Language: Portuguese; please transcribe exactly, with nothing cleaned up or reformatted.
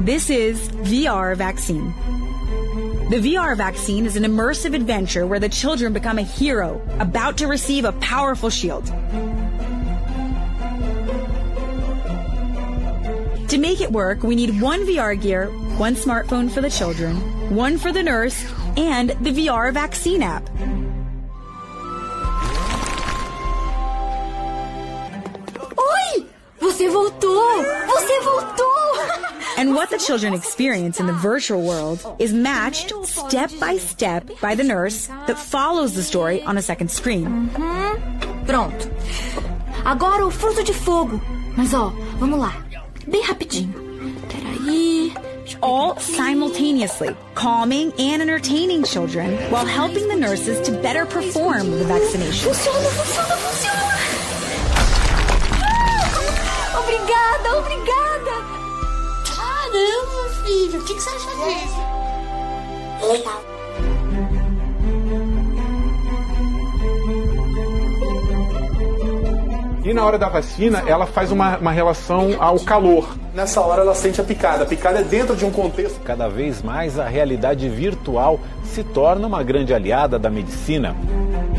This is V R Vaccine. The V R vaccine is an immersive adventure where the children become a hero about to receive a powerful shield. To make it work, we need one V R gear, one smartphone for the children, one for the nurse, and the V R vaccine app. Oi! Você voltou! Você voltou! And what the children experience in the virtual world is matched step by step by the nurse that follows the story on a second screen. Uhum. Pronto. Agora o fruto de fogo. Mas ó, vamos lá. Bem rapidinho. Peraí. All simultaneously calming and entertaining children while helping the nurses to better perform the vaccination. Funciona, funciona, funciona! Ah! Obrigada, obrigada! Caramba, filho, o que, que você acha disso? Legal. E na hora da vacina, ela faz uma, uma relação ao calor. Nessa hora ela sente a picada. A picada é dentro de um contexto. Cada vez mais a realidade virtual se torna uma grande aliada da medicina.